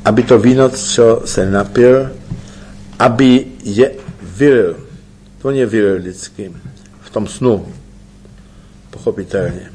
aby to víno, co se napil, aby je vylil. To mě vylil vždycky. V tom snu. Pochopitelně.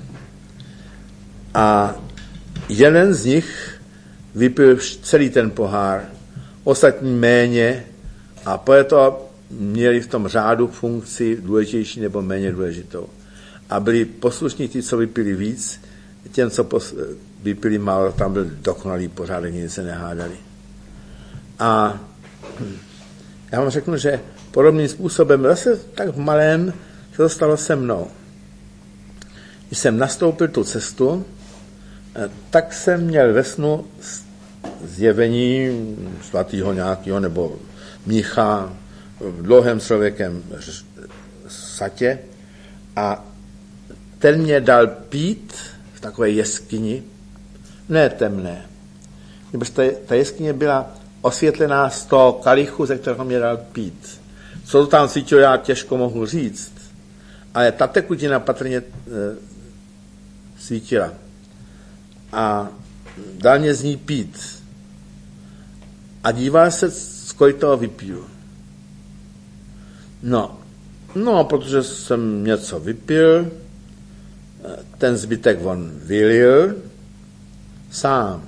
A jeden z nich vypil celý ten pohár, ostatní méně a proto měli v tom řádu funkci důležitější nebo méně důležitou. A byli poslušní ti, co vypili víc, těm, co vypili málo, tam byl dokonalý pořádek, nikdy se nehádali. A já vám řeknu, že podobným způsobem, zase tak v malém, se to stalo se mnou. Když jsem nastoupil tu cestu, tak jsem měl ve snu zjevení svatýho nějakého nebo mnicha v dlouhém člověkem satě a ten mě dal pít v takové jeskyni, ne temné, nebož ta jeskyně byla osvětlená z toho kalichu, ze kterého mě dal pít. Co to tam svítilo, já těžko mohu říct, ale ta tekutina patrně svítila. A dal mě z ní pít. A díval se, kolik toho vypiju. No, protože jsem něco vypil, ten zbytek on vylil sám.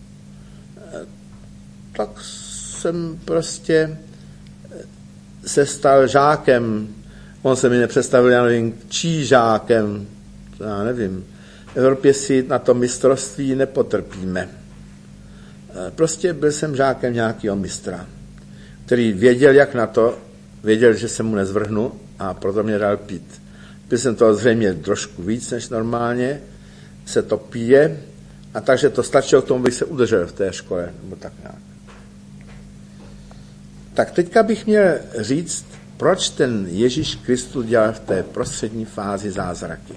Tak jsem prostě se stal žákem. On se mi nepředstavil, já nevím, čí žákem, já nevím. V Evropě si na to mistrovství nepotrpíme. Prostě byl jsem žákem nějakého mistra, který věděl, jak na to, věděl, že se mu nezvrhnu a proto mě dal pít. Byl jsem toho zřejmě trošku víc než normálně, se to pije a takže to stačilo k tomu, bych se udržel v té škole, nebo tak nějak. Tak teďka bych měl říct, proč ten Ježíš Kristus dělal v té prostřední fázi zázraky.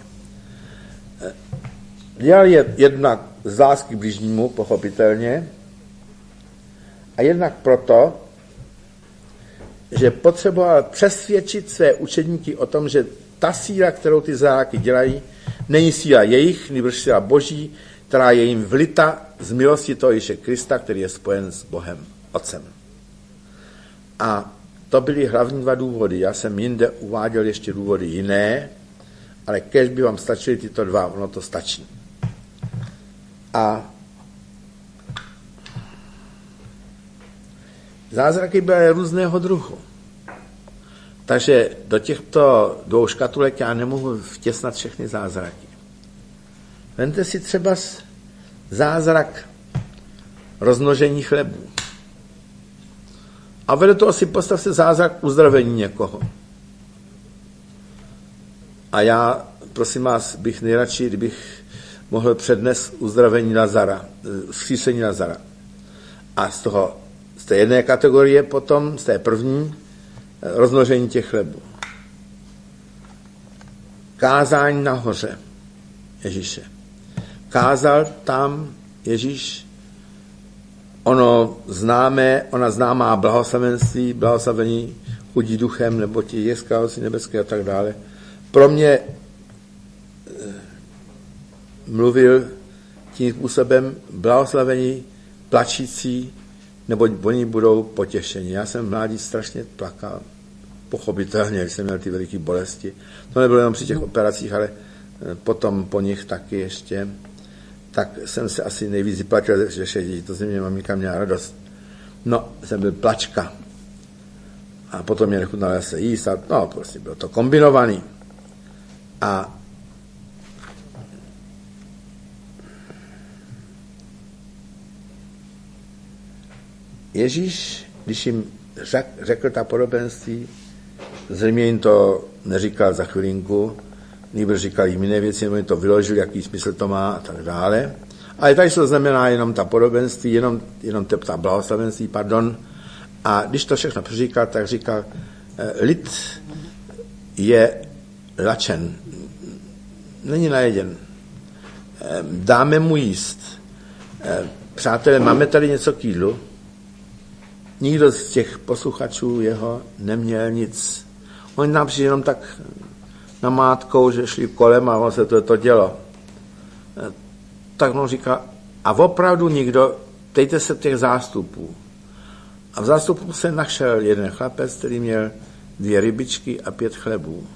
Dělal je jednak z lásky bližnímu, pochopitelně, a jednak proto, že potřeboval přesvědčit své učedníky o tom, že ta síla, kterou ty zázraky dělají, není síla jejich, nýbrž síla Boží, která je jim vlita z milosti toho Ježíše Krista, který je spojen s Bohem Otcem. A to byly hlavní dva důvody. Já jsem jinde uváděl ještě důvody jiné, ale kéž by vám stačily tyto dva, ono to stačí. A zázraky byly různého druhu. Takže do těchto dvou škatulek já nemohu vtěsnat všechny zázraky. Vemte si třeba zázrak rozmnožení chlebů. A vedle toho si postavte zázrak uzdravení někoho. A já, prosím vás, bych nejradši, kdybych mohl přednést uzdravení Lazara, vzkříšení Lazara. A z té jedné kategorie potom, z té první, rozmnožení těch chlebů. Kázání nahoře Ježíše. Kázal tam Ježíš ona známá blahoslavenství, blahoslavení chudí duchem, nebo ti je z království nebeské a tak dále. Pro mě mluvil tím způsobem blahoslavení plačící, neboť oni budou potěšeni. Já jsem v mládí strašně plakal, pochopitelně, když jsem měl ty veliké bolesti. To nebylo jenom při těch operacích, ale potom po nich taky ještě. Tak jsem se asi nejvíc vyplatil, že šedí, to ze mě maminka měla radost. No, jsem byl plačka. A potom mě nechutnalo se jíst a no, prostě bylo to kombinovaný. A Ježíš, když jim řekl ta podobenství, zřejmě jim to neříkal za chvilinku, nýbrž říkal jim jiné věci, nebo jim to vyložil, jaký smysl to má a tak dále. Ale tady to znamená jenom ta podobenství, jenom ta blahoslavenství, pardon. A když to všechno přeříkal, tak říkal, lid je lačen, není najeděn. Dáme mu jíst. Přátelé, máme tady něco k jídlu? Nikdo z těch posluchačů jeho neměl nic. Oni nám přišli jenom tak namátkou, že šli kolem a on se to dělo. Tak on říká, a opravdu nikdo ptejte se těch zástupů. A v zástupu se našel jeden chlapec, který měl 2 rybičky a 5 chlebů.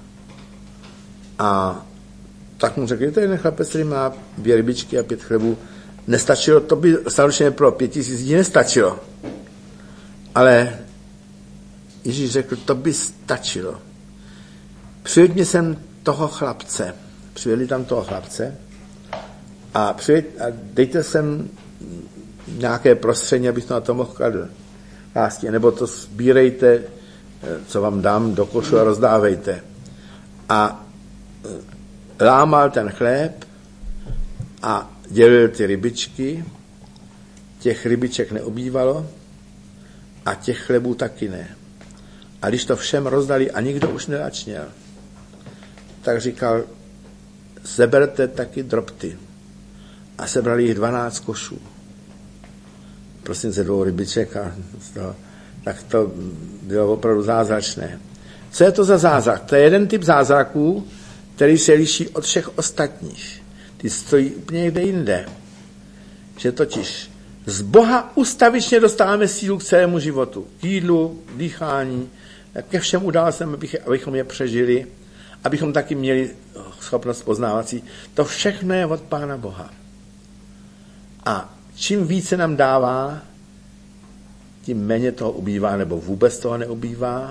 A tak mu řekli, to je jeden chlapec, který má 2 rybičky a 5 chlebů. Nestačilo, to by samozřejmě pro 5000 lidí nestačilo. Ale Ježíš řekl, to by stačilo. Přiveď sem toho chlapce. Přivedli tam toho chlapce a dejte sem nějaké prostředí, abych to na to mohl kladl. Nebo to sbírejte, co vám dám do košu a rozdávejte. A lámal ten chléb a dělil ty rybičky, těch rybiček neubývalo a těch chlebů taky ne. A když to všem rozdali a nikdo už nenačněl, tak říkal, seberte taky drobty. A sebrali jich 12 košů. Prosím se 2 rybiček a tak to bylo opravdu zázračné. Co je to za zázrak? To je jeden typ zázraků, který se liší od všech ostatních. Ty stojí úplně někde jinde. Že totiž z Boha ustavičně dostáváme sílu k celému životu. K jídlu, dýchání, ke všem událostem, abychom je přežili, abychom taky měli schopnost poznávací. To všechno je od Pána Boha. A čím více nám dává, tím méně toho ubývá, nebo vůbec toho neubývá.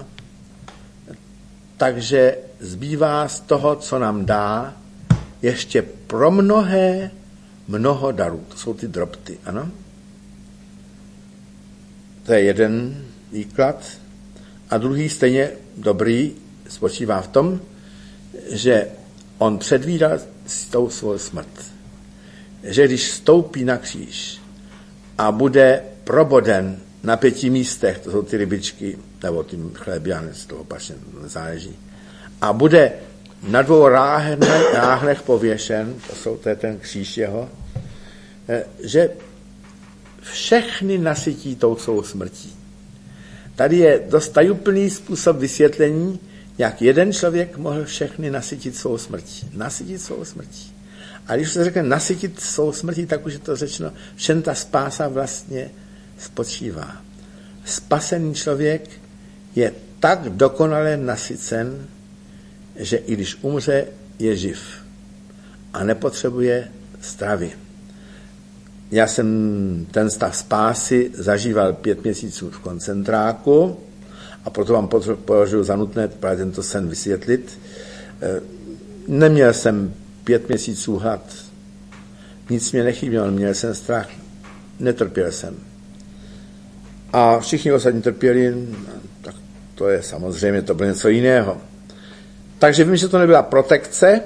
Takže zbývá z toho, co nám dá, ještě pro mnoho darů. To jsou ty drobty, ano? To je jeden výklad. A druhý stejně dobrý spočívá v tom, že on předvídal svou smrt. Že když stoupí na kříž a bude proboden na 5 místech, to jsou ty rybičky, nebo ty chléby, z toho pačně nezáleží, a bude na 2 ráhnech pověšen, to je ten kříž jeho, že všechny nasytí tou svou smrtí. Tady je dost tajuplný způsob vysvětlení, jak jeden člověk mohl všechny nasytit svou smrtí. Nasytit svou smrtí. A když se řekne nasytit svou smrtí, tak už je to řečeno, všem ta spása vlastně spočívá. Spasený člověk je tak dokonale nasycen, že i když umře, je živ a nepotřebuje stravy. Já jsem ten stav spásy zažíval 5 měsíců v koncentráku a proto vám považuji za nutné právě tento sen vysvětlit. Neměl jsem 5 měsíců hlad. Nic mě nechybělo, měl jsem strach, netrpěl jsem. A všichni ostatní trpěli, tak to je samozřejmě, to bylo něco jiného. Takže vím, že to nebyla protekce,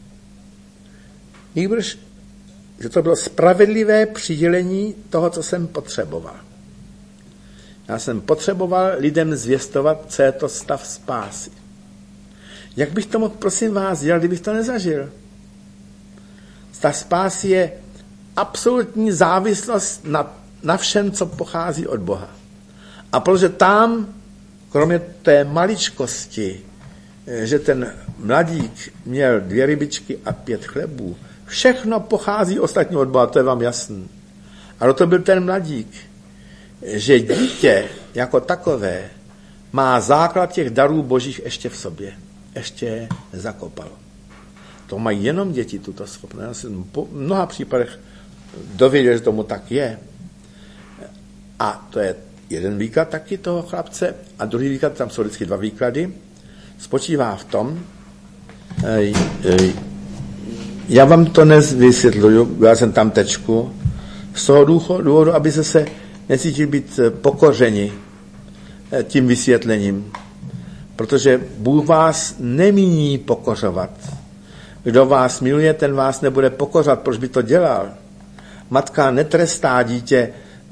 nýbrž, že to bylo spravedlivé přidělení toho, co jsem potřeboval. Já jsem potřeboval lidem zvěstovat, co je to stav spásy. Jak bych to mohl, prosím vás, dělat, kdybych to nezažil? Stav spásy je absolutní závislost na všem, co pochází od Boha. A protože tam, kromě té maličkosti, že ten mladík měl 2 rybičky a 5 chlebů, všechno pochází ostatní od Boha, to je vám jasný. Ale to byl ten mladík, že dítě jako takové má základ těch darů božích ještě v sobě. Ještě je nezakopal. To mají jenom děti, tuto schopnost. Já jsem v mnoha případech dověděl, že tomu tak je. A to je jeden výklad taky toho chlapce a druhý výklad, tam jsou vždycky 2 výklady, spočívá v tom, já vám to nevysvětluju, já jsem tam tečku, z toho důvodu, aby se necítili být pokořeni tím vysvětlením, protože Bůh vás nemíní pokořovat. Kdo vás miluje, ten vás nebude pokořovat, proč by to dělal? Matka netrestá dítě,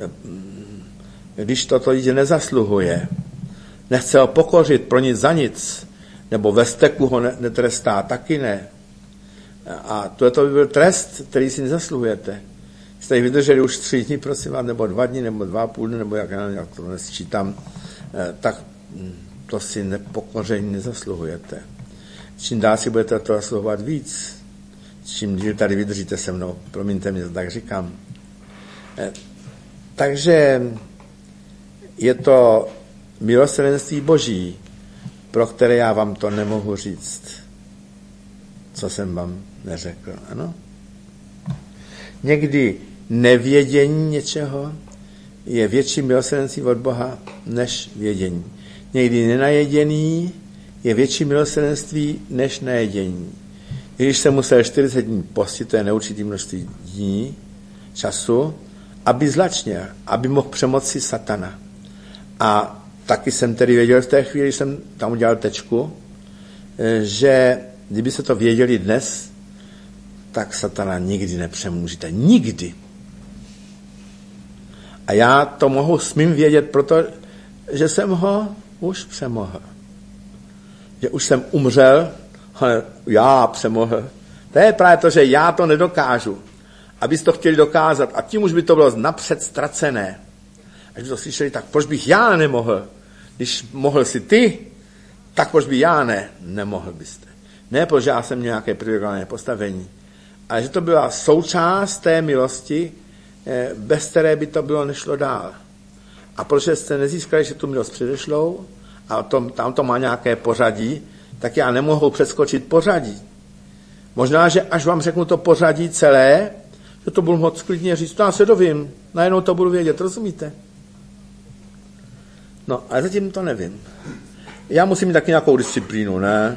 když toto dítě nezasluhuje. Nechce ho pokořit pro nic za nic, nebo ve steku ho netrestá, taky ne. A to by byl trest, který si nezasluhujete. Jste vydrželi už 3 dny, prosím vás, nebo 2 dny, nebo 2,5 dny, nebo jak to nesčítám, tak to si nepokoření nezasluhujete. Čím dál si budete to zasluhovat víc, čím díl tady vydržíte se mnou, promiňte mě, tak říkám. Takže je to milosrdenství Boží, pro které já vám to nemohu říct, co jsem vám neřekl. Ano? Někdy nevědění něčeho je větší milosrdenství od Boha než vědění. Někdy nenajedění je větší milosrdenství než najedění. Když jsem musel 40 dní postit, to je neurčitý množství dní, času, aby zlačněl, aby mohl přemoci satana. A taky jsem tedy věděl v té chvíli, když jsem tam udělal tečku, že kdyby se to věděli dnes, tak satana nikdy nepřemůžete. Nikdy. A já to smím vědět, protože jsem ho už přemohl. Že už jsem umřel, ale já přemohl. To je právě to, že já to nedokážu. Abyste to chtěli dokázat. A tím už by to bylo napřed ztracené. Až by to slyšeli, tak proč bych já nemohl? Když mohl si ty, tak proč by já nemohl byste. Ne, protože já jsem nějaké privilegované postavení. Ale že to byla součást té milosti, bez které by to bylo nešlo dál. A protože jste nezískali, že tu milost předešlou, a tam to má nějaké pořadí, tak já nemohu přeskočit pořadí. Možná, že až vám řeknu to pořadí celé, že to budu moc klidně říct, já se dovím, najednou to budu vědět, rozumíte? No, ale zatím to nevím. Já musím mít taky nějakou disciplínu, ne?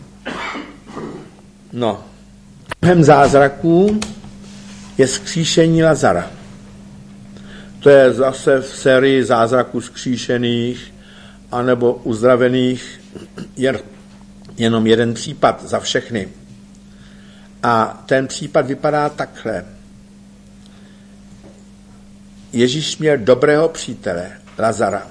No. Mnohem zázraků je vzkříšení Lazara. To je zase v sérii zázraků vzkříšených anebo uzdravených jenom jeden případ za všechny. A ten případ vypadá takhle. Ježíš měl dobrého přítele, Lazara.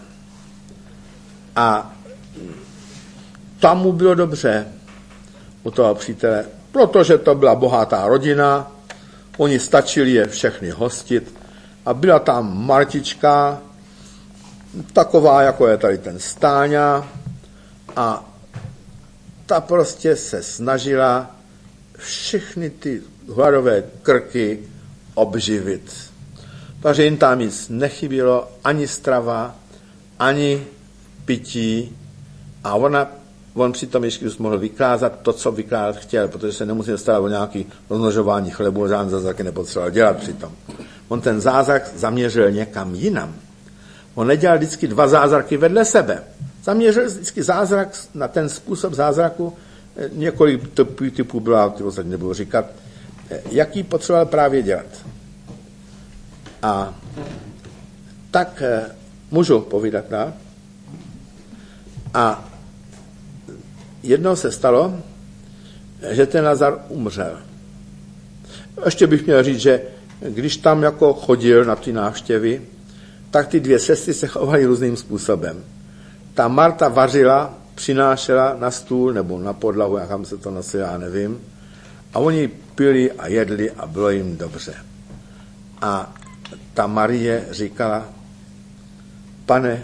A tam mu bylo dobře u toho přítele, protože to byla bohatá rodina, oni stačili je všechny hostit a byla tam Martička, taková, jako je tady ten Stáňa, a ta prostě se snažila všechny ty hladové krky obživit. Takže jim tam nic nechybilo, ani strava, ani pití, a on přitom ještě mohl vykázat to, co vykázat chtěl, protože se nemusel starat o nějaký rozmnožování chlebu, žádný zázraky nepotřeboval dělat přitom. On ten zázrak zaměřil někam jinam. On nedělal vždycky 2 zázraky vedle sebe. Zaměřil vždycky zázrak na ten způsob zázraku, několik typů byla, to se nebudu říkat, jaký potřeboval právě dělat. A tak můžu povídat, ne? A jednou se stalo, že ten Lazar umřel. Ještě bych měl říct, že když tam jako chodil na ty návštěvy, tak ty 2 sestry se chovaly různým způsobem. Ta Marta vařila, přinášela na stůl nebo na podlahu, jak se to nosilo, já nevím. A oni pili a jedli a bylo jim dobře. A ta Marie říkala, Pane,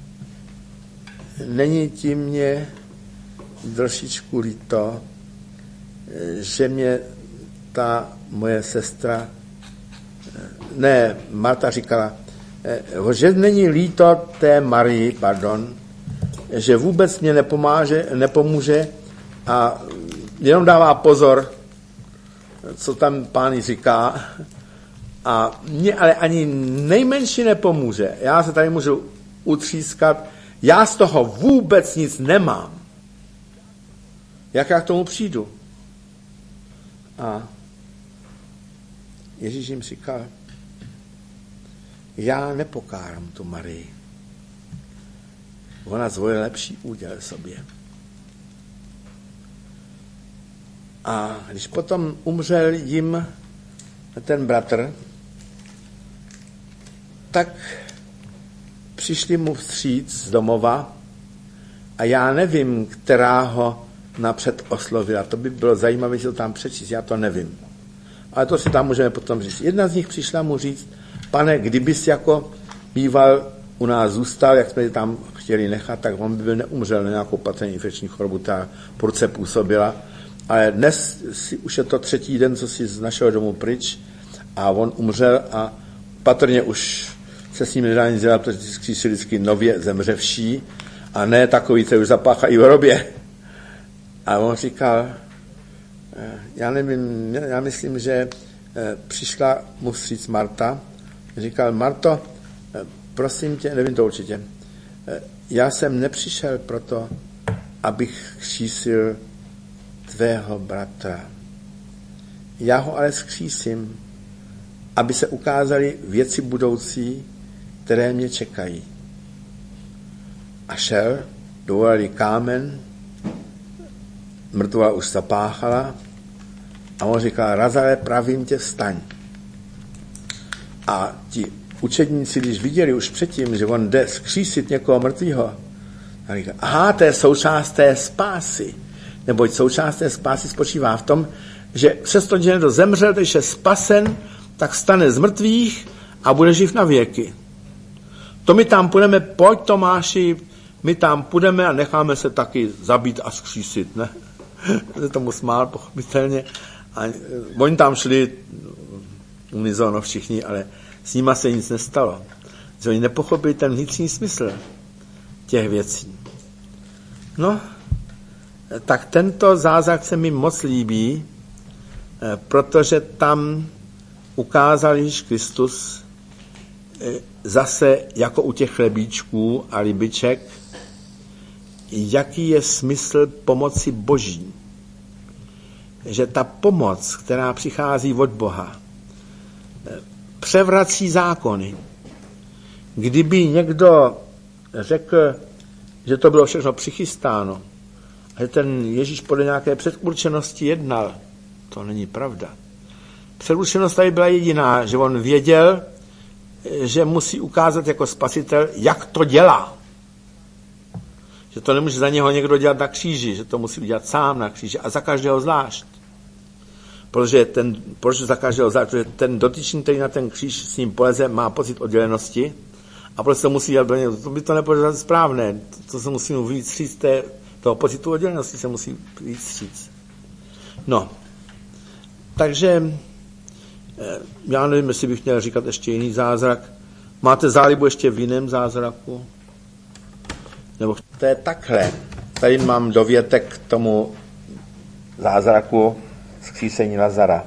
není ti mě trošičku líto, že mě ta moje sestra, ne, Marta říkala, že není líto té Marii, že vůbec mě nepomůže a jenom dává pozor, co tam Pán říká, a mě ale ani nejmenší nepomůže. Já se tady můžu utřískat, já z toho vůbec nic nemám. Jak já k tomu přijdu? A Ježíš jim říkal, já nepokárám tu Marii. Ona zvolila lepší úděl sobě. A když potom umřel jim ten bratr, tak přišli mu vstříc z domova a já nevím, která ho napřed oslovila. To by bylo zajímavé si to tam přečíst, já to nevím. Ale to si tam můžeme potom říct. Jedna z nich přišla mu říct, Pane, kdybys jako býval u nás zůstal, jak jsme tam chtěli nechat, tak on by byl neumřel na nějakou patrně infekční chorobu, ta prudce působila. Ale dnes už je to 3. den, co si z našeho domu pryč, a on umřel a patrně už se s ním nedá nic dělat, protože kříž je vždycky nově zemřevší a ne takový, co už zapáchají v hrobě. A on říkal, já nevím, já myslím, že přišla mu vstříc Marta. Říkal, Marto, prosím tě, nevím to určitě, já jsem nepřišel proto, abych křísil tvého bratra. Já ho ale vzkřísím, aby se ukázaly věci budoucí, které mě čekají. A šel, dovolali kámen, mrtvola už zapáchala a on říkal, Lazare, pravím tě, vstaň. A ti učedníci, když viděli už předtím, že on jde vzkřísit někoho mrtvého, a říkali, aha, to je součást té spásy. Neboť součást té spásy spočívá v tom, že přesto, že někdo zemřel, když je spasen, tak stane z mrtvých a bude živ na věky. To my tam půjdeme, pojď Tomáši, my tam půjdeme a necháme se taky zabít a vzkřísit, ne? Se tomu smál, pochopitelně. A oni tam šli unizono všichni, ale s nima se nic nestalo. Že oni nepochopili ten vnitřní smysl těch věcí. No, tak tento zázrak se mi moc líbí, protože tam ukázal Ježíš Kristus zase jako u těch chlebíčků a rybiček, jaký je smysl pomoci Boží. Že ta pomoc, která přichází od Boha, převrací zákony. Kdyby někdo řekl, že to bylo všechno přichystáno, a že ten Ježíš podle nějaké předurčenosti jednal, to není pravda. Předurčenost tady byla jediná, že on věděl, že musí ukázat jako spasitel, jak to dělá. Že to nemůže za něho někdo dělat na kříži, že to musí udělat sám na kříži a za každého zvlášť. Proč za každého zvlášť? Protože ten dotyčný, který na ten kříž s ním poleze, má pocit oddělenosti a proč to musí dělat, to by to nepovedlo správné. To se musí víc říct, toho pocitu oddělenosti se musí víc říct. No, takže já nevím, jestli bych měl říkat ještě jiný zázrak. Máte zálibu ještě v jiném zázraku? Nebo to je takhle. Tady mám dovětek k tomu zázraku vzkřísení Lazara.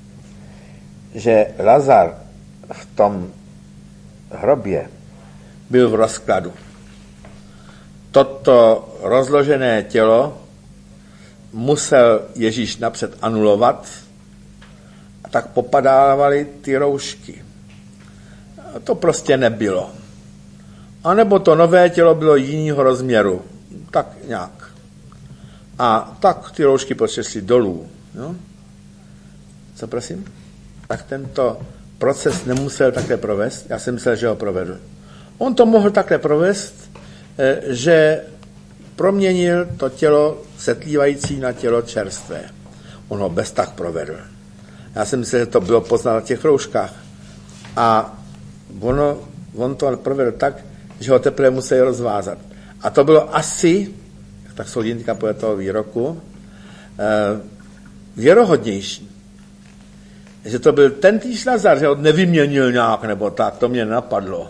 Že Lazar v tom hrobě byl v rozkladu. Toto rozložené tělo musel Ježíš napřed anulovat, a tak popadávaly ty roušky. A to prostě nebylo. A nebo to nové tělo bylo jiného rozměru. Tak nějak. A tak ty roušky prostě šly dolů. No? Co prosím? Tak tento proces nemusel takhle provést. Já jsem myslel, že ho provedl. On to mohl takhle provést, že proměnil to tělo setlívající na tělo čerstvé. On ho bez tak provedl. Já jsem myslel, že to bylo poznat na těch rouškách. A on to provedl tak, že ho teprve museli rozvázat. A to bylo asi, tak jsou jinka podle toho výroku, věrohodnější. Že to byl tentýž Lazar, že ho nevyměnil nějak, nebo tak, to mě napadlo.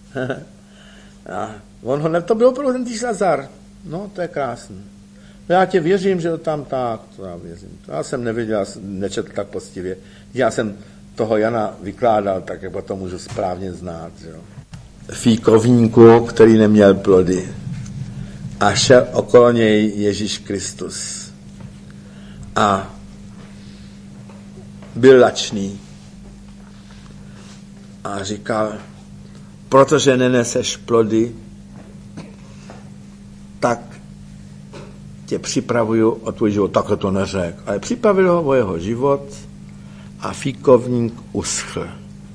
To bylo opravdu tentýž Lazar. No, to je krásný. Já tě věřím, že to tam tak, to já věřím. Já jsem nevěděl, já jsem nečetl tak poctivě. Já jsem toho Jana vykládal, tak jak to můžu správně znát. Jo. Fíkovníku, který neměl plody. A šel okolo něj Ježíš Kristus. A byl lačný. A říkal, protože neneseš plody, tak tě připravuju o tvůj život. Takhle to neřekl. Ale připravil ho o jeho život a fíkovník uschl.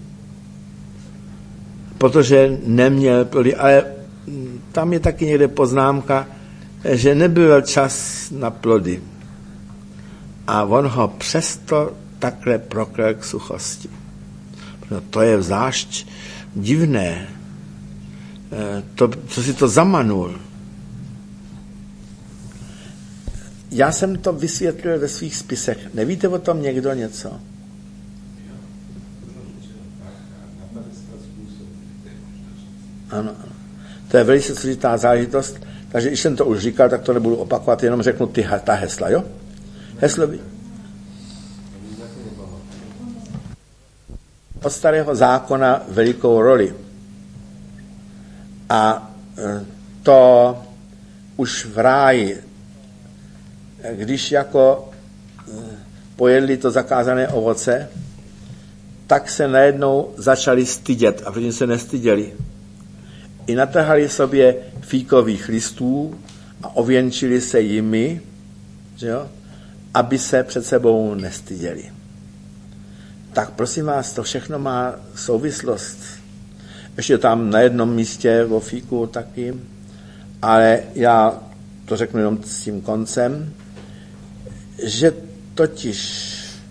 Protože neměl plody. Ale tam je taky někde poznámka, že nebyl čas na plody. A on ho přesto takhle proklel k suchosti. No, to je zvlášť divné. Co si to zamanul. Já jsem to vysvětlil ve svých spisech. Nevíte o tom někdo něco? Ano. To je velice složitá záležitost, takže když jsem to už říkal, tak to nebudu opakovat, jenom řeknu ta hesla, jo? Heslový. Od starého zákona velikou roli. A to už v ráji, když jako pojedli to zakázané ovoce, tak se najednou začali stydět a předtím se nestyděli. I natrhali sobě fíkových listů a ověnčili se jimi, že jo, aby se před sebou nestyděli. Tak prosím vás, to všechno má souvislost. Ještě tam na jednom místě o fíku taky, ale já to řeknu jenom s tím koncem, že totiž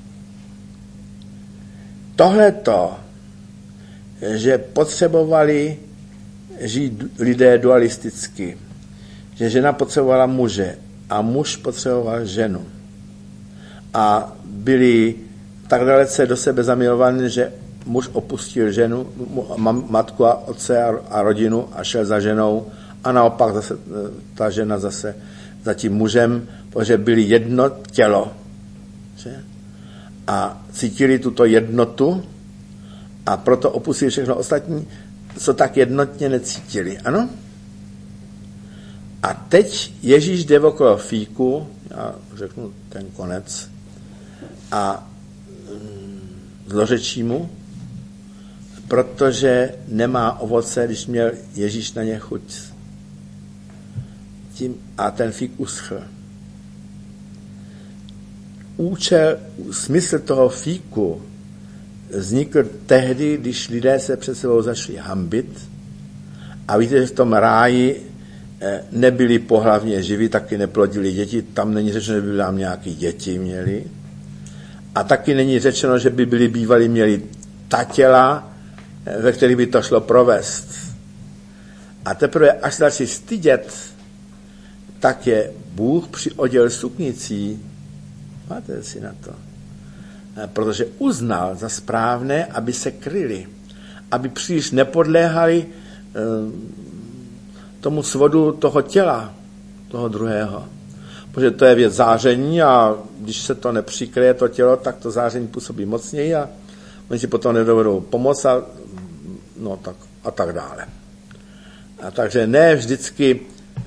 tohleto, že potřebovali žít lidé dualisticky, že žena potřebovala muže a muž potřeboval ženu a byli tak dalece do sebe zamilovaní, že muž opustil ženu, matku a otce a rodinu a šel za ženou a naopak zase ta žena zase za tím mužem, protože byli jedno tělo. Že? A cítili tuto jednotu a proto opustili všechno ostatní, co tak jednotně necítili. Ano? A teď Ježíš jde okolo fíku, já řeknu ten konec, a zlořečí mu, protože nemá ovoce, když měl Ježíš na ně chuť. A ten fík uschl. Smysl toho fíku vznikl tehdy, když lidé se před sebou začali hanbit a víte, že v tom ráji nebyli pohlavně živí, taky neplodili děti, tam není řečeno, že by tam nějaký děti měli a taky není řečeno, že by byli bývali měli ta těla, ve kterých by to šlo provést. A teprve, až se začali stydět, tak je Bůh přioděl suknicí. Máte si na to. Protože uznal za správné, aby se kryli. Aby příliš nepodléhali tomu svodu toho těla, toho druhého. Protože to je věc záření a když se to nepřikryje, to tělo, tak to záření působí mocněji a oni si potom nedovedou pomoct a, no, tak, a tak dále. A takže ne vždycky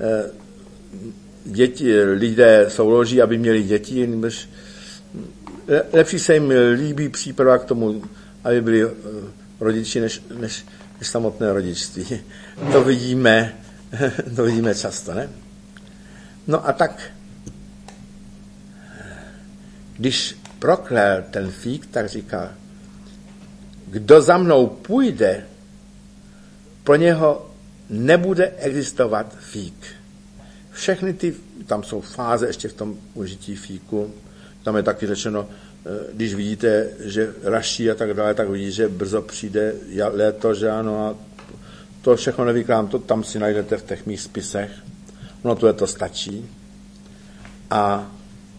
lidé souloží, aby měli děti, než lepší se jim líbí příprava k tomu, aby byli rodiči, než samotné rodičství. To vidíme často, ne? No a tak, když proklel ten fík, tak říkal, kdo za mnou půjde, pro něho nebude existovat fík. Všechny tam jsou fáze ještě v tom užití fíku, tam je taky řečeno, když vidíte, že raší a tak dále, tak vidíte, že brzo přijde léto, že ano, a to všechno nevykládám, to tam si najdete v těch mých spisech, no to stačí. A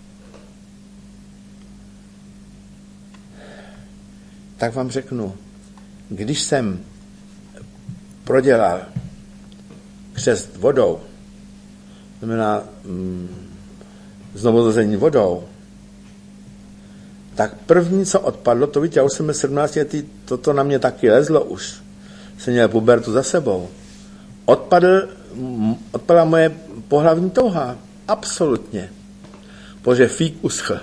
tak vám řeknu, když jsem prodělal křest vodou, znamená znovuzrození vodou, tak první, co odpadlo, to víte, já už jsem 17 letý, toto na mě taky lezlo už, jsem měl pubertu za sebou. Odpadla moje pohlavní touha, absolutně, protože fík uschl.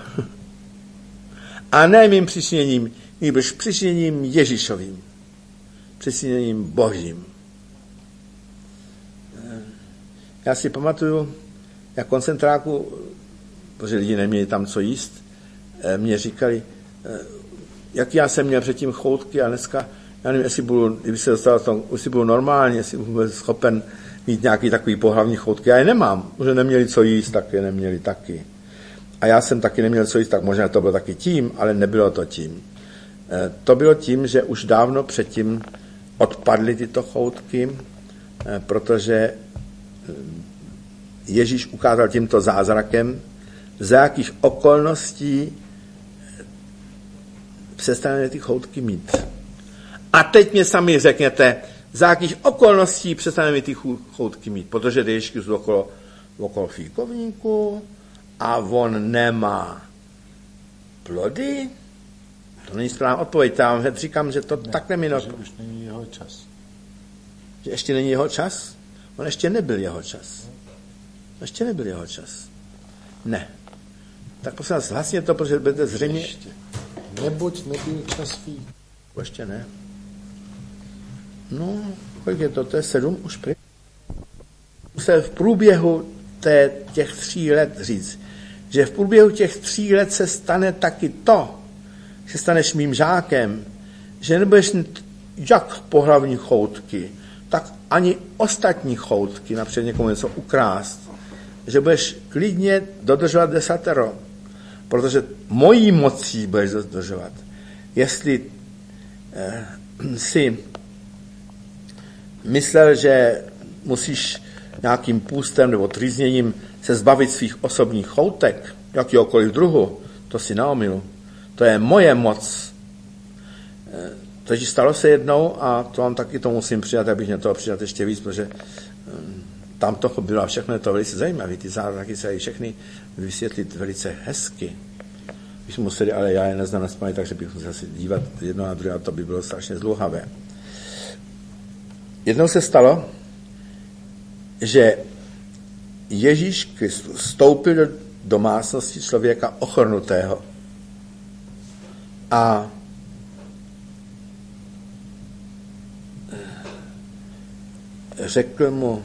A ne mým přičiněním, nýbrž přičiněním Ježíšovým, přičiněním Božím. Já si pamatuju, jak koncentráku, protože lidi neměli tam co jíst, mě říkali, jak já jsem měl předtím choutky a dneska, já nevím, kdyby se dostal v tom, jestli budu normálně, jestli budu schopen mít nějaký takový pohlavní choutky. Já je nemám, protože neměli co jíst, tak je neměli taky. A já jsem taky neměl co jíst, tak možná to bylo taky tím, ale nebylo to tím. To bylo tím, že už dávno předtím odpadly tyto choutky, protože Ježíš ukázal tímto zázrakem, za jakých okolností přestaneme ty choutky mít. A teď mě sami řekněte, za jakých okolností přestaneme ty choutky mít, protože dešky jsou okolo fíkovníku a on nemá plody. To není správná odpověď. Já vám hned říkám, že to takhle minut. Že už není jeho čas. Že ještě není jeho čas? On ještě nebyl jeho čas. Ještě nebyl jeho čas. Ne. Tak prosím vás, hlasně to, protože budete zřejmě... Ještě. Neboť nebyl čas ví. Ještě ne. No, kolik je to? To je 7 už prý. Musel v průběhu těch 3 let říct, že v průběhu těch 3 let se stane taky to, že staneš mým žákem, že nebudeš jak pohlavní choutky, tak ani ostatní choutky, například někomu něco ukrást, že budeš klidně dodržovat 10, protože mojí mocí budeš dodržovat. Jestli si myslel, že musíš nějakým půstem nebo trýzněním se zbavit svých osobních choutek, jakýhokoliv druhu, to si na omylu. To je moje moc. Takže stalo se jednou a to vám taky to musím přidat, abych mě toho přidat ještě víc, protože tam toho bylo a všechno je to velice zajímavé. Ty zázraky se dají všechny vysvětlit velice hezky. Bychom museli, ale já je neznám naspamět, takže bychom se asi dívat jedno na druhé a to by bylo strašně zdlouhavé. Jednou se stalo, že Ježíš Kristus vstoupil do domácnosti člověka ochrnutého a řekl mu,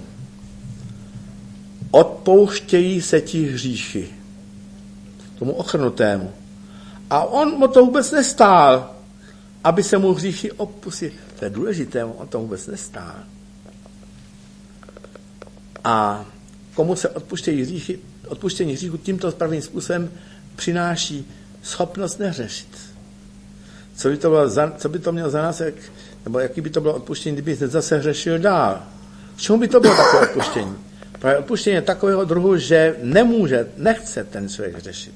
odpouštějí se ti hříchy. Tomu ochrnutému. A on mu to vůbec nestál, aby se mu hříchy odpustili. To je důležité, on to vůbec nestál. A komu se odpuštění hříchu tímto správným způsobem přináší schopnost neřešit. Co by to mělo za následek, nebo jaký by to bylo odpuštění, kdyby zase hřešil dál? Čemu by to bylo takové odpuštění? Právě odpuštění je takového druhu, že nechce ten člověk řešit.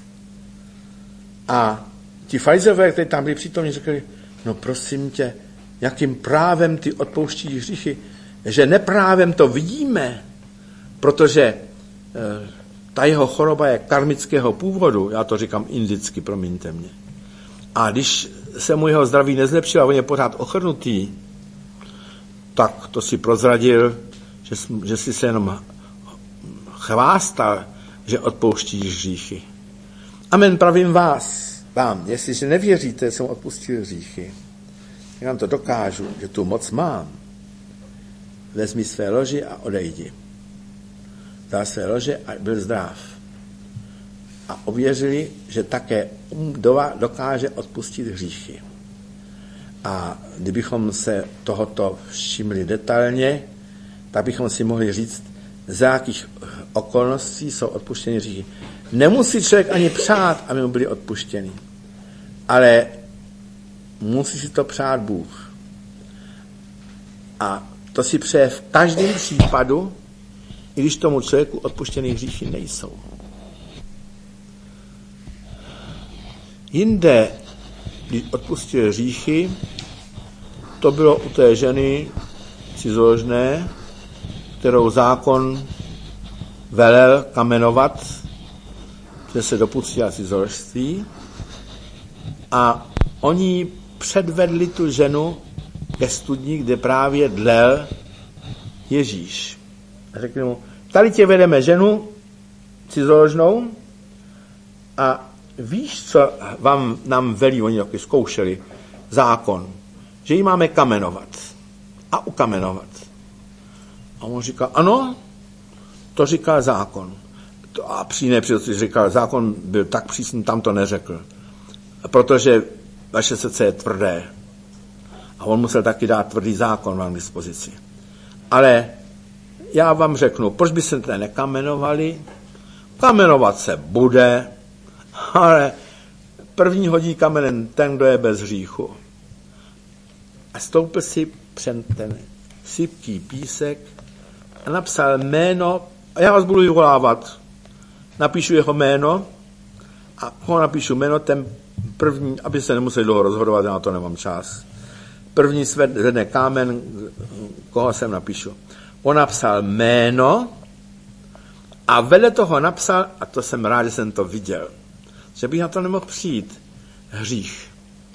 A ti farizové, kteří tam byli přítomní, řekli, no prosím tě, jakým právem ty odpouštíš hříchy, že neprávem to vidíme, protože ta jeho choroba je karmického původu, já to říkám indicky, promiňte mě. A když se mu jeho zdraví nezlepšilo a on je pořád ochrnutý, tak to si prozradil, že si se jenom chvástal, že odpouštíš hříchy. Amen, pravím vám, jestliže nevěříte, jsem odpustil hříchy. Já vám to dokážu, že tu moc mám. Vezmi své loži a odejdi. Dal své lože a byl zdrav. A ověřili, že také dokáže odpustit hříchy. A kdybychom se tohoto všimli detailně, tak bychom si mohli říct, za jakých okolností jsou odpuštěny hříchy. Nemusí člověk ani přát, aby mu byli odpuštěni. Ale musí si to přát Bůh. A to si přeje v každém případu, i když tomu člověku odpuštěný hříchy nejsou. Jinde, když odpustil hříchy, to bylo u té ženy cizoložné, kterou zákon velel kamenovat, že se dopustila cizoložství, a oni předvedli tu ženu ke studni, kde právě dlel Ježíš. A řekli mu, tady tě vedeme ženu cizoložnou a víš, co nám velí, oni taky zkoušeli, zákon, že ji máme kamenovat a ukamenovat. A on říká, ano, to říká zákon. A při jiné příležitosti říkal, zákon byl tak přísný, tam to neřekl. Protože vaše srdce je tvrdé. A on musel taky dát tvrdý zákon vám k dispozici. Ale já vám řeknu, proč by se to nekamenovali? Kamenovat se bude, ale první hodí kamenem ten, kdo je bez hříchu. A stoupil si před ten sypký písek a napsal jméno, a já vás budu vyvolávat. Napíšu jeho jméno a napíšu jméno, ten první, aby se nemuseli dlouho rozhodovat, já na to nemám čas. první zvedne kámen, koho jsem napíšu. On napsal jméno a vedle toho napsal, a to jsem rád, že jsem to viděl, že bych na to nemohl přijít, hřích.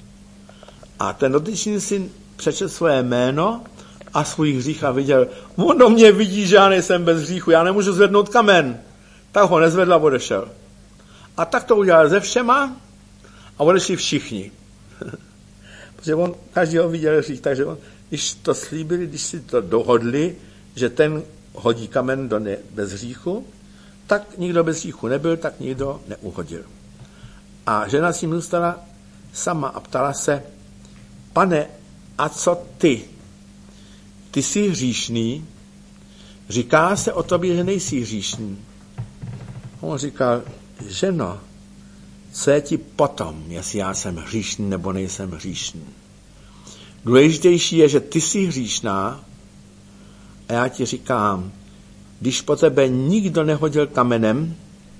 A ten dotyčný syn přečetl svoje jméno a svůj hřích a viděl, ono mě vidí, že já nejsem bez hříchu, já nemůžu zvednout kamen. Tak ho nezvedl a odešel. A tak to udělal se všema a odešli všichni. Protože on každýho viděl hřích, takže on, když to slíbili, když si to dohodli, že ten hodí kamen bez hříchu, tak nikdo bez hříchu nebyl, tak nikdo neuhodil. A žena s ním zůstala sama a ptala se, pane, a co ty? Ty jsi hříšný? Říká se o tobě, že nejsi hříšný. On říkal, ženo, co je ti potom, jestli já jsem hříšný nebo nejsem hříšný? Důležitější je, že ty jsi hříšná a já ti říkám, když po tebe nikdo nehodil kamenem,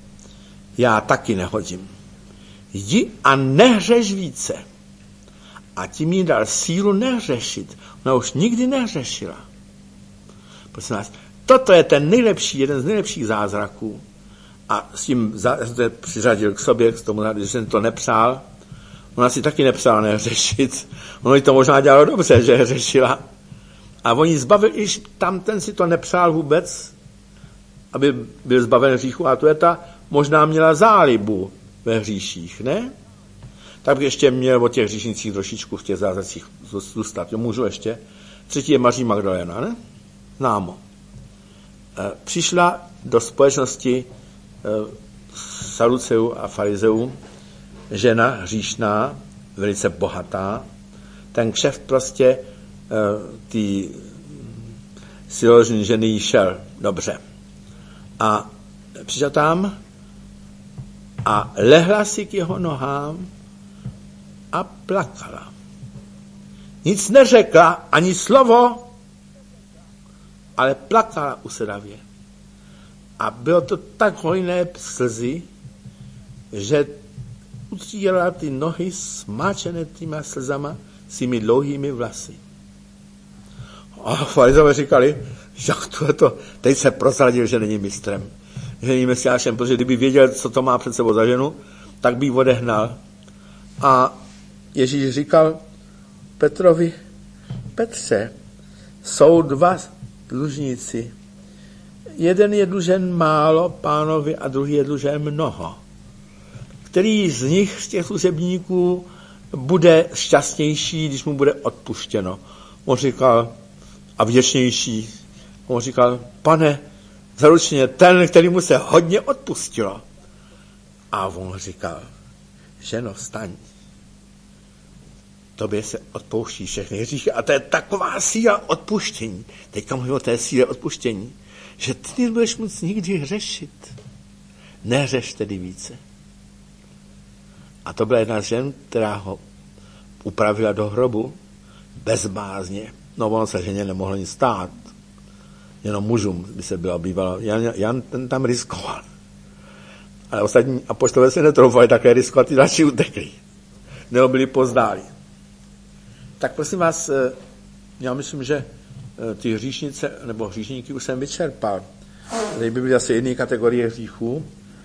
já taky nehodím. Jdi a nehřeš více. A tím jí dal sílu nehřešit. Ona už nikdy nehřešila. Prosím vás, toto je ten nejlepší, jeden z nejlepších zázraků. A s tím jsem to přiřadil k sobě, k tomu, že jsem to nepřál. Ona si taky nepřála nehřešit. Ono jí to možná dělalo dobře, že hřešila. A oni zbavili, když tam ten si to nepřál vůbec, aby byl zbaven hříchu, a to je ta, možná měla zálibu ve hříších, ne? Tak bych ještě měl o těch hříšnicích trošičku v těch zázracích zůstat. Jo, můžu ještě. Třetí je Maří Magdalena, ne? Známo. Přišla do společnosti saduceů a farizeů žena hříšná, velice bohatá. Ten kšeft prostě ty siložní ženy jí šel dobře. A přišla tam a lehla si k jeho nohám a plakala. Nic neřekla, ani slovo, ale plakala usedavě. A bylo to tak hojné slzy, že utřídila ty nohy smáčené týma slzama svými dlouhými vlasy. A farizové říkali, že to teď se prozradil, že není mistrem, že není mesiášem, protože kdyby věděl, co to má před sebou za ženu, tak by ji odehnal. A Ježíš říkal Petrovi, Petře, jsou dva dlužníci. Jeden je dlužen málo pánovi a druhý je dlužen mnoho. Který z nich, z těch služebníků, bude šťastnější, když mu bude odpuštěno? On říkal, a vděčnější. On říkal, pane, zaručně ten, který mu se hodně odpustilo. A on říkal, ženo, vstaň. Tobě se odpouští všechny hříchy. A to je taková síla odpuštění. Teďka mluvím o té síle odpuštění, že ty nebudeš moc nikdy hřešit. Nehřeš tedy více. A to byla jedna z žen, která ho upravila do hrobu bezbázně. No, ono se ženě nemohlo nic stát. Jenom mužům by se bylo bývalo. Jan ten tam riskoval. Ale ostatní apoštolové se netroufali také riskovat, ty další utekli. Nebo byli pozdáli. Tak prosím vás, já myslím, že ty hříšnice, nebo hříšníky už jsem vyčerpal. Tady by byly asi jiné kategorie hříchů.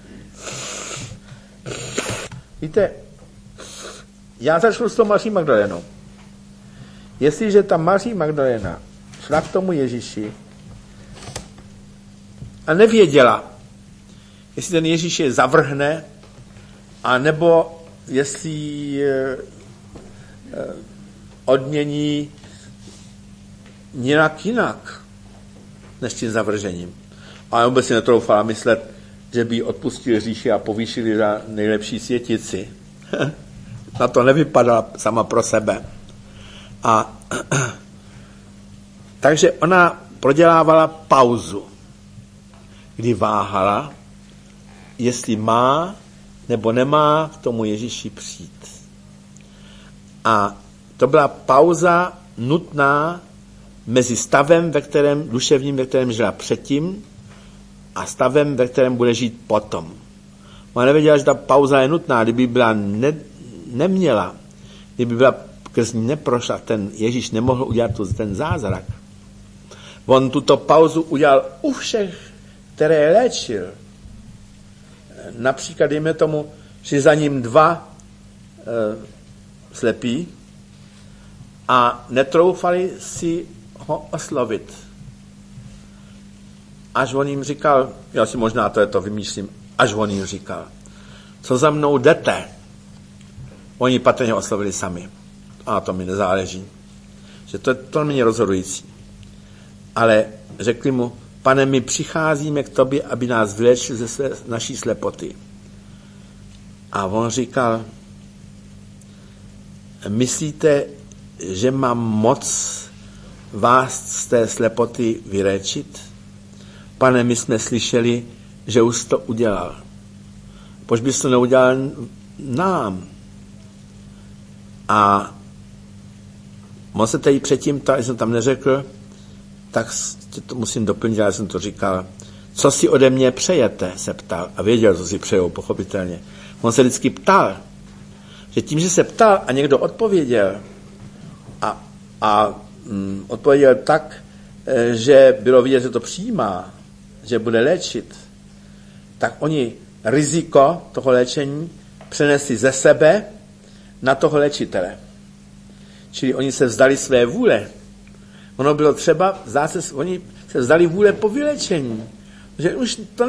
Víte, já začnu s tou Maří Magdalenou. Jestliže ta Maří Magdalena šla k tomu Ježíši a nevěděla, jestli ten Ježíš je zavrhne, anebo jestli odmění nějak jinak než tím zavržením. A vůbec si netroufala myslet, že by odpustili hříchy a povýšili za nejlepší světici. Na to nevypadala sama pro sebe. A takže ona prodělávala pauzu, kdy váhala, jestli má nebo nemá k tomu Ježíši přijít. A to byla pauza nutná mezi stavem, duševním, ve kterém žila předtím, a stavem, ve kterém bude žít potom. Ona nevěděla, že ta pauza je nutná, kdyby byla neměla, kdyby byla skrz ní neprošla, ten Ježíš nemohl udělat ten zázrak. On tuto pauzu udělal u všech, které léčil. Například, dejme tomu, že za ním 2 slepí a netroufali si ho oslovit. Až on jim říkal, já si možná to vymýšlím, až on jim říkal, co za mnou jdete? Oni patrně oslovili sami. A to mi nezáleží. Že to není rozhodující. Ale řekli mu, Pane, my přicházíme k tobě, aby nás vylečil ze naší slepoty. A on říkal, myslíte, že mám moc vás z té slepoty vyléčit? Pane, my jsme slyšeli, že už to udělal. Proč bys to neudělal nám? A on se tady předtím, když jsem tam neřekl, tak to musím doplnit, já jsem to říkal. Co si ode mě přejete, se ptal. A věděl, co si přejou, pochopitelně. On se vždycky ptal, že tím, že se ptal a někdo odpověděl a odpověděl tak, že bylo vidět, že to přijímá, že bude léčit, tak oni riziko toho léčení přenesli ze sebe na toho léčitele. Čili oni se vzdali své vůle. Ono bylo třeba, oni se vzdali vůle po vylečení. Že už to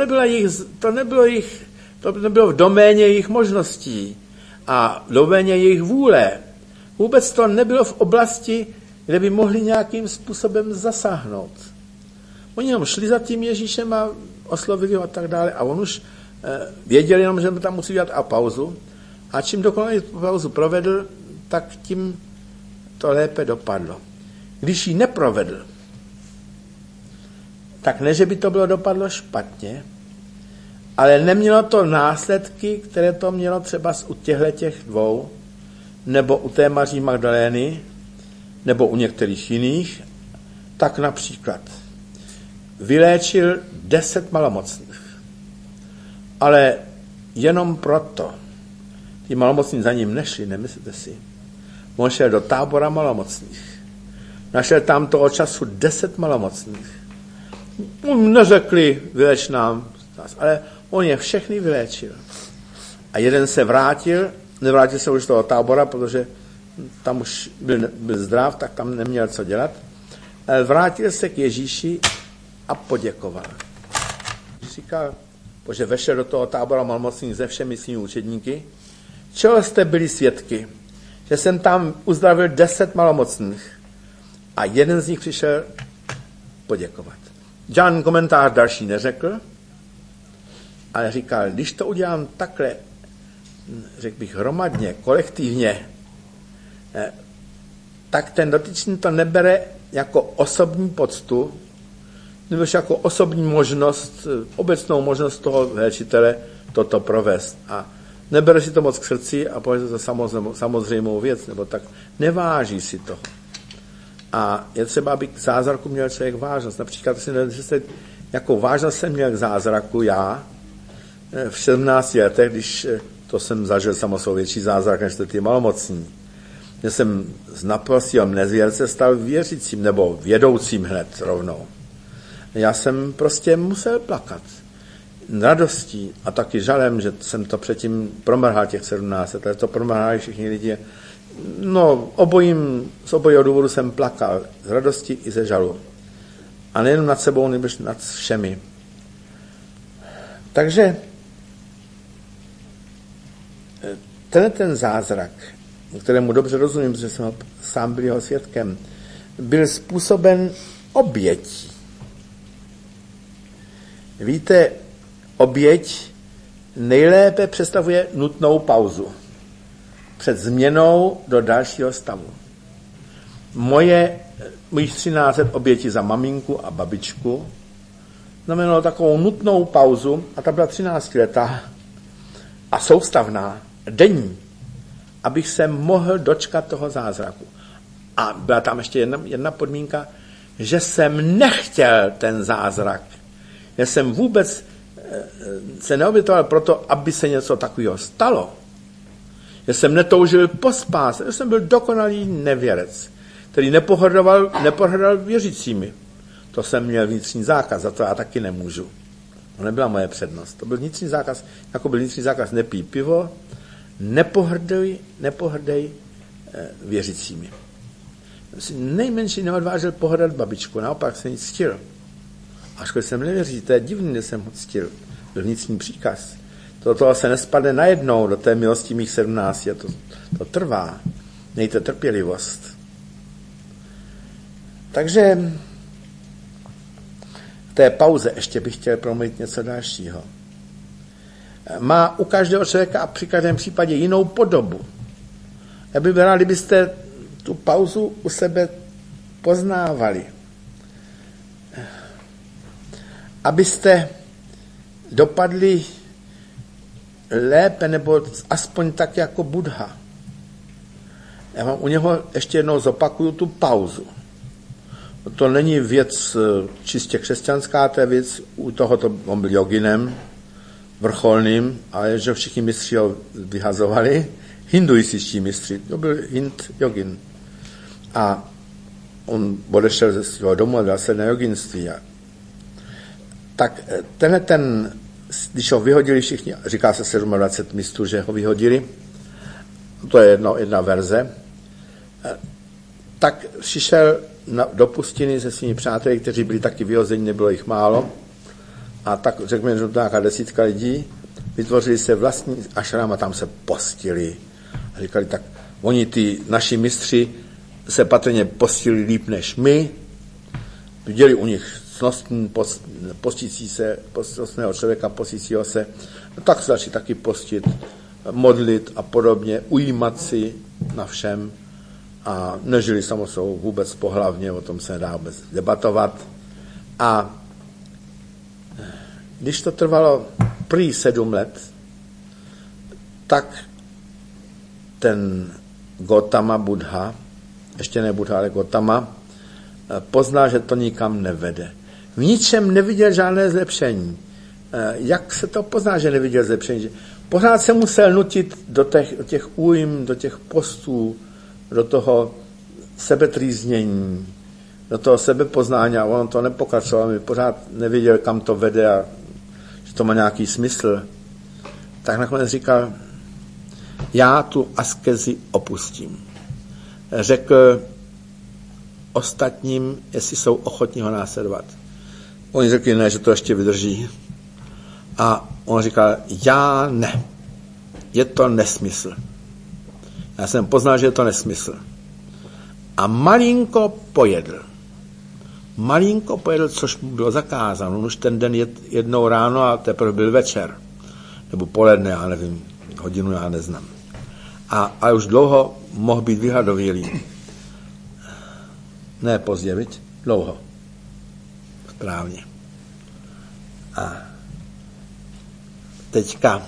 nebylo v doméně jejich možností a v doméně jejich vůle. Vůbec to nebylo v oblasti, kde by mohli nějakým způsobem zasáhnout. Oni jenom šli za tím Ježíšem a oslovili ho a tak dále a on už věděl jenom, že tam musí dělat a pauzu. A čím dokonale pauzu provedl, tak tím to lépe dopadlo. Když ji neprovedl, tak ne, že by to bylo dopadlo špatně, ale nemělo to následky, které to mělo třeba u těch 2, nebo u té Maří Magdalény, nebo u některých jiných, tak například vyléčil 10 malomocných. Ale jenom proto, ti malomocní za ním nešli, nemyslíte si. On šel do tábora malomocných. Našel tam toho času 10 malomocných. Neřekli, vyléč nám, ale on je všechny vyléčil. A jeden se nevrátil se už z toho tábora, protože tam už byl zdrav, tak tam neměl co dělat. Ale vrátil se k Ježíši a poděkoval. Říkal, že vešel do toho tábora malomocných se všemi svými učedníky. Čeho jste byli svědky? Že jsem tam uzdravil 10 malomocných. A jeden z nich přišel poděkovat. Žádný komentář další neřekl, ale říkal, když to udělám takhle, řekl bych hromadně, kolektivně, tak ten dotyčný to nebere jako osobní poctu, nebo jako osobní možnost, obecnou možnost toho léčitele toto provést. A nebere si to moc k srdci a považuje to samozřejmou věc, nebo tak neváží si toho. A je třeba, aby k zázraku měl člověk vážnost. Například, jakou vážnost jsem měl k zázraku já v 17 letech, když to jsem zažil samozřejmě větší zázrak, než ty malomocní. Já jsem z naprostého nezvěrce stal věřícím, nebo vědoucím hned rovnou. Já jsem prostě musel plakat. Radostí a taky žalem, že jsem to předtím promrhal těch 17 let, to promrhali všichni lidi. No, z obojího důvodu jsem plakal, z radosti i ze žalu. A nejen nad sebou, nebož nad všemi. Takže ten zázrak, kterému dobře rozumím, protože jsem sám byl jeho svědkem, byl způsoben obětí. Víte, oběť nejlépe představuje nutnou pauzu před změnou do dalšího stavu. Mojich 13 let oběti za maminku a babičku znamenalo takovou nutnou pauzu a ta byla 13 letá a soustavná, denní, abych se mohl dočkat toho zázraku. A byla tam ještě jedna podmínka, že jsem nechtěl ten zázrak. Já jsem vůbec se neobětoval proto, aby se něco takového stalo. že jsem netoužil po spáse, že jsem byl dokonalý nevěrec, který nepohrdal věřícími. To jsem měl vnitřní zákaz, za to já taky nemůžu. To nebyla moje přednost. To byl vnitřní zákaz, jako byl vnitřní zákaz nepij pivo, nepohrdej věřícími. Si nejmenší neodvážil pohrdat babičku, naopak jsem ji ctil. Až když jsem nevěří, to je divný, že jsem ho ctil. Byl vnitřní příkaz. Toho se nespadne najednou do té milosti mých 17. To trvá. Mějte trpělivost. Takže v té pauze ještě bych chtěl promluvit něco dalšího. Má u každého člověka a při každém případě jinou podobu. Já bych byl rád, kdybyste tu pauzu u sebe poznávali. Abyste dopadli lépe, nebo aspoň tak jako Buddha. Já vám u něho ještě jednou zopakuju tu pauzu. To není věc čistě křesťanská, to je věc u tohoto, on byl joginem, vrcholným, ale že všichni mistři ho vyhazovali, hinduističtí mistři, to byl Hind jogin. A on odešel ze svého domu a dal se na joginství. Tak ten, když ho vyhodili všichni, říká se 27 mistrů, že ho vyhodili, to je jedna verze, tak přišel do pustiny se svými přáteli, kteří byli taky vyhozeni, nebylo jich málo, a tak řekněme, že to nějaká 10 lidí, vytvořili se vlastní ašram a tam se postili. A říkali, tak oni, ty naši mistři, se patrně postili líp než my, viděli u nich postného člověka, postícího se, no tak se začali taky postit, modlit a podobně, ujímat si na všem a nežili samozřejmě vůbec pohlavně, o tom se nedá vůbec debatovat. A když to trvalo prý 7 let, tak ten Gautama Buddha, ještě ne Buddha, ale Gautama, poznal, že to nikam nevede. V ničem neviděl žádné zlepšení. Jak se to pozná, že neviděl zlepšení? Pořád se musel nutit do těch újm, do těch postů, do toho sebetrýznění, do toho sebepoznání, a on to nepokračoval, pořád nevěděl, kam to vede a že to má nějaký smysl. Tak nakonec říkal, já tu askezi opustím. Řekl ostatním, jestli jsou ochotní ho následovat. Oni řekli ne, že to ještě vydrží. A on říkal, já ne. Je to nesmysl. Já jsem poznal, že je to nesmysl. A malinko pojedl, což mu bylo zakázáno. On už ten den jednou ráno a teprve byl večer. Nebo poledne, já nevím, hodinu já neznám. A už dlouho mohl být vyhladovělý. Ne pozdě, viď? Dlouho. Správně. A teďka,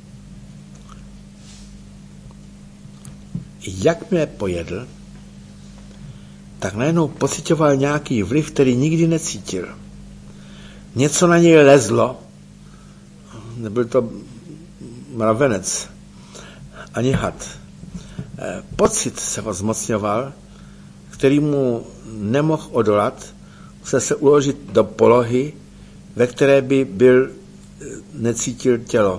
jak mě pojedl, tak najednou pocitoval nějaký vliv, který nikdy necítil. Něco na něj lezlo, nebyl to mravenec, ani had. Pocit se ho zmocňoval, který mu nemohl odolat, musel se uložit do polohy, ve které by necítil tělo.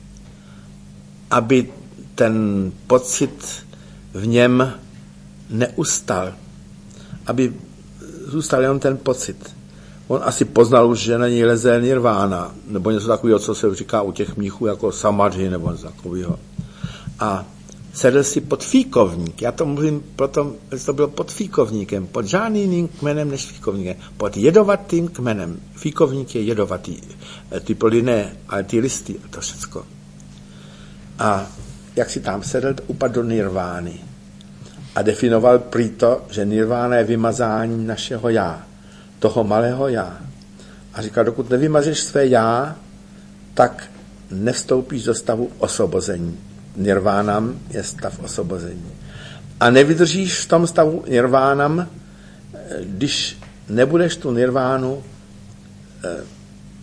Aby ten pocit v něm neustal. Aby zůstal jenom ten pocit. On asi poznal už, že na něj leze nirvána, nebo něco takového, co se říká u těch mnichů, jako samadhi, nebo něco takového. A sedl si pod fíkovník. Já to mluvím proto, že to bylo pod fíkovníkem, pod žádným jiným kmenem než fíkovníkem, pod jedovatým kmenem. Fíkovník je jedovatý. Ty plody ne, ale ty listy, to všecko. A jak si tam sedl, upadl do nirvány. A definoval prý to, že nirvána je vymazání našeho já, toho malého já. A říkal, dokud nevymažeš své já, tak nevstoupíš do stavu osvobození. Nirvánam je stav osvobození. A nevydržíš v tom stavu nirvánam, když nebudeš tu nirvánu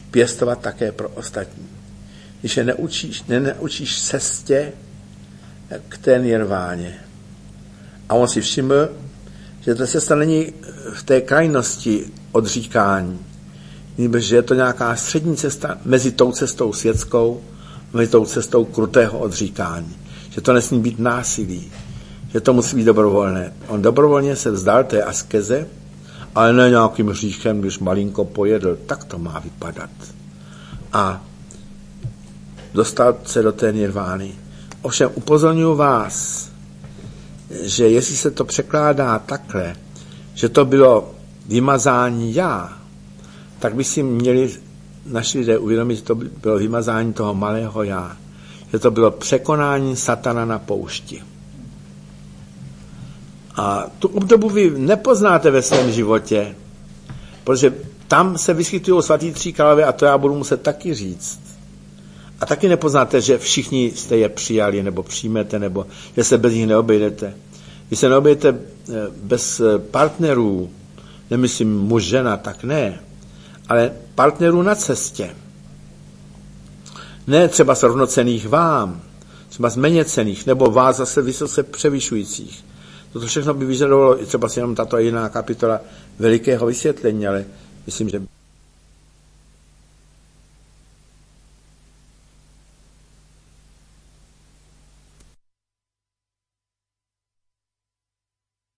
pěstovat také pro ostatní. Když je neučíš cestě k té nirváně. A on si všiml, že ta cesta není v té krajnosti odříkání, že je to nějaká střední cesta mezi tou cestou světskou, mezi tou cestou krutého odříkání. Že to nesmí být násilí, že to musí být dobrovolné. On dobrovolně se vzdal té askeze, ale ne nějakým hříchem, když malinko pojedl, tak to má vypadat. A dostal se do té nirvány. Ovšem upozorňuji vás, že jestli se to překládá takhle, že to bylo vymazání já, tak by si měli naši lidé uvědomit, že to bylo vymazání toho malého já. Že to bylo překonání satana na poušti. A tu obdobu vy nepoznáte ve svém životě, protože tam se vyskytují svatý tří králové a to já budu muset taky říct. A taky nepoznáte, že všichni jste je přijali, nebo přijmete, nebo že se bez nich neobejdete. Když se neobejdete bez partnerů, nemyslím muž, žena, tak ne, ale partnerů na cestě. Ne třeba z rovnocenných vám, třeba z méněcenných, nebo vás zase vysoce převyšujících. Toto všechno by vyžadovalo i třeba jenom tato jiná kapitola velikého vysvětlení, ale myslím, že